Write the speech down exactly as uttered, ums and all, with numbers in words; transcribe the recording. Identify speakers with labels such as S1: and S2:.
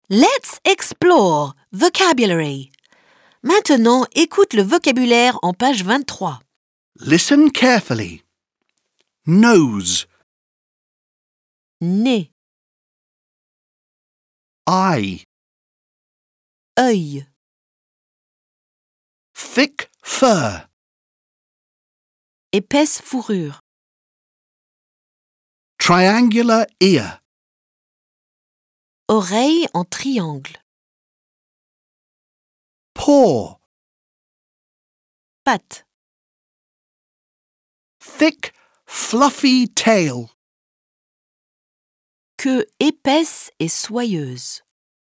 S1: Let's explore vocabulary. Maintenant, écoute le vocabulaire en page vingt-trois.
S2: Listen carefully. Nose,
S1: Nez,
S2: eye,
S1: œil,
S2: thick fur,
S1: épaisse fourrure,
S2: triangular ear,
S1: oreille en triangle,
S2: paw,
S1: patte,
S2: thick fluffy tail.
S1: queue épaisse et soyeuse.